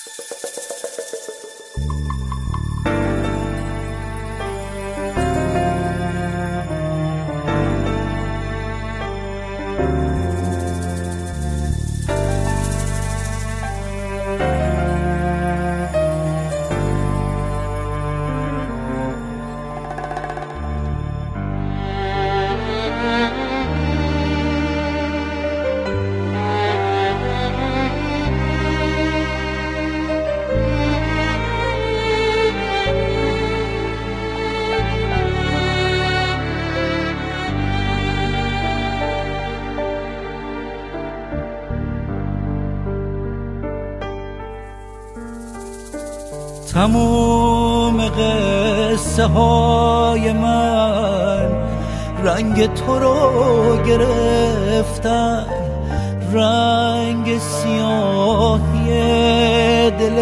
تموم قصه های من رنگ تو رو گرفتن، رنگ سیاهی دل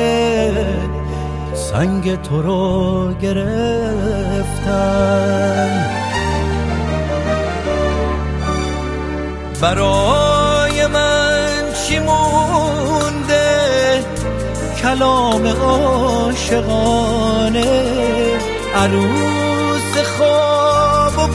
سنگ تو رو گرفتن. برای من چی مونده کلام عاشقانه، عروس خواب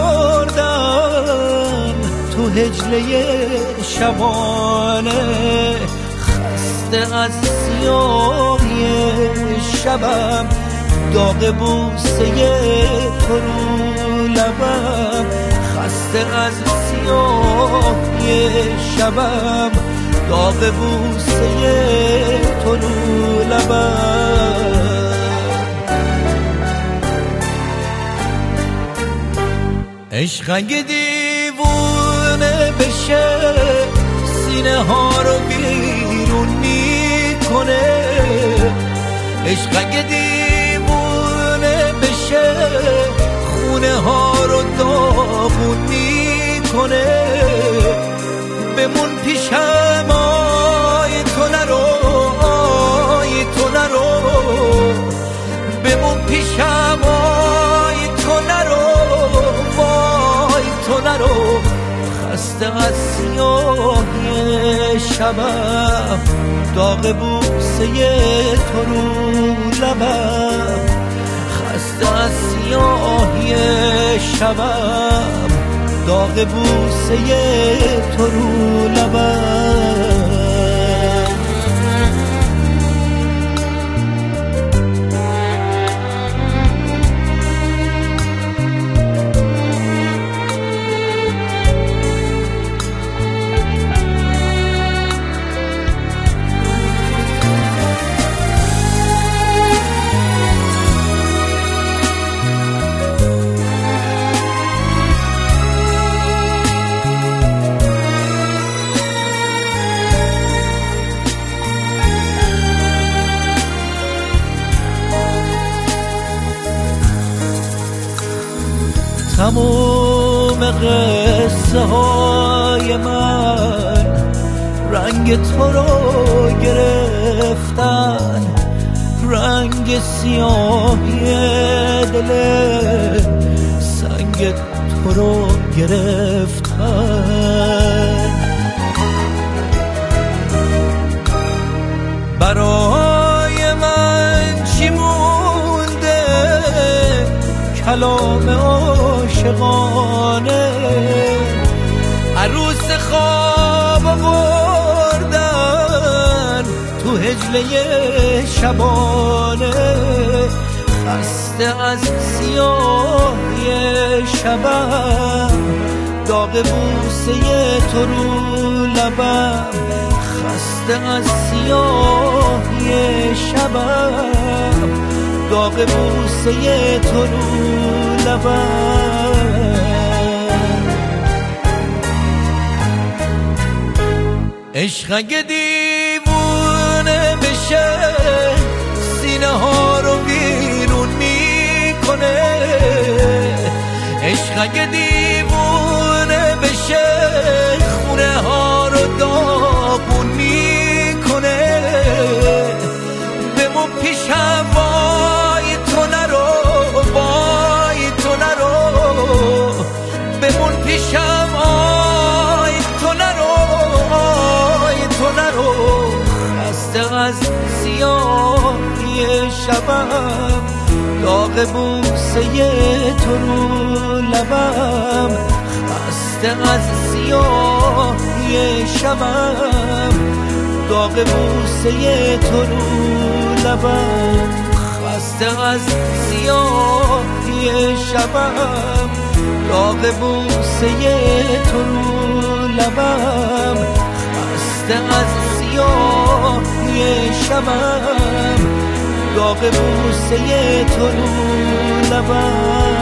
بردن تو هجله شبانه. خسته از سیاهی شبم، داغ بوسه تو رو لبم. خسته از سیاهی شبم، داغ بوسه تو رو لبم. عشق اگه دیوونه بشه سینه ها رو بیرون میکنه. عشق اگه دیوونه بشه خونه ها رو داغون میکنه. بمون پیشم آی تو نرو، آی تو نرو. بمون پیشم آی تو نرو، وای تو نرو. خسته از سیاهی شبم، داغ بوسه تو رو لبم. خسته از سیاهی شبم، داغ بوسه تو رو لبم. تموم قصه های من رنگ تو رو گرفتن، رنگ سیاهی دل سنگ تو رو گرفتن. برای من چی مونده کلام عاشقانه، عروس خواب بردن تو هجله شبانه. خسته از سیاهی شبم، داغ بوسه تو رو لبم. خسته از سیاهی شبم، داغ بوسه تو رو لبم. عشق اگه دیوونه بشه سینه ها رو بیرون میکنه. عشق اگه دیوونه بشه خونه ها رو داغون میکنه. بمون پیشم وای تو نرو، وای تو نرو. بمون پیشم آی تو نرو، آی تو نرو. خسته از شبم، داغ بوسه تو رو لبم، خسته از سیاهی شبم، داغ بوسه تو رو لبم، خسته از سیاهی شبم، داغ بوسه تو رو لبم، خسته از سیاهی شبم، داغ بوسه تو رو لبم.